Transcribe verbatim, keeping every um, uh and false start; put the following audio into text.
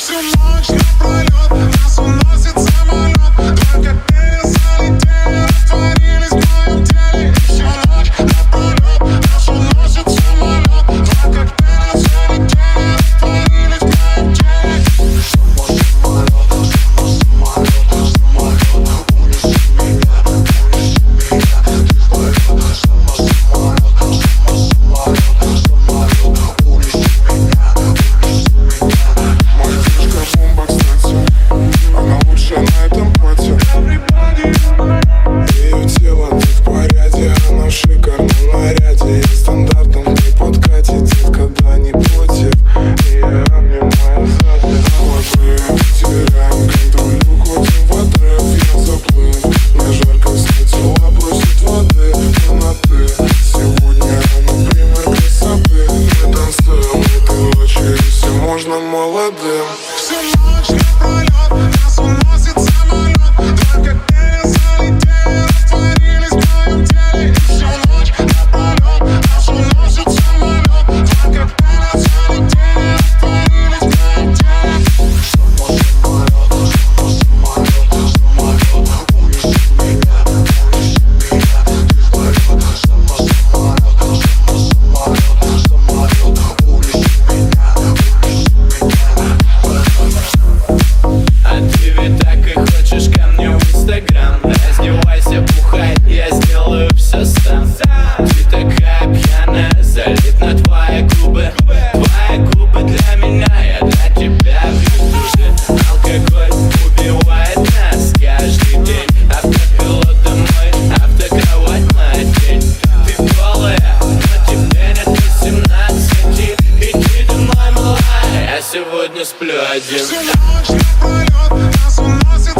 Всю ночь напролет нас уносит самолет. Только ты залетели, растворились в моем теле. И всю ночь напролет нас уносит самолет. Только ты залетели, растворились в моем теле. Самолет, самолет, самолет, унеси меня, унеси меня. Ты полет, самолет, самолет, самолет, унеси меня, унеси меня. Моя девушка бомба, кстати, она лучшая на этом платье. Ее тело не в порядке, она в шикарном наряде. Я стандартом не подкатит, детка, да не против. И я обнимаю сзади. Холодные, теряем контроль, уходим в отрыв. Я заплыл, мне жарко, снять тела просит воды. Мы на ты, сегодня мы пример красоты. Мы танцуем этой ночью, и все можно молодым. Всю ночь напролет нас уносит самолет. Только ты залетели, растворились в моем теле. И всю ночь напролет нас уносит самолет. Только ты залетели, растворились в моем теле. Самолет, самолет, самолет, унеси меня, унеси меня. Ты полет, самолет, самолет, самолет, унеси меня, унеси меня. А ты ведь так и хочешь ко мне в Инстаграм. Раздевайся, бухай, я сделаю все сам. Ты такая пьяная, залит на твои губы. Твои губы для меня, я для тебя пью души. Алкоголь убивает нас каждый день. Автопилот домой, автокровать моя тень. Ты голая, но тебе нет восемнадцати. Иди домой, малая, я сегодня сплю один. Всю ночь напролет нас уносит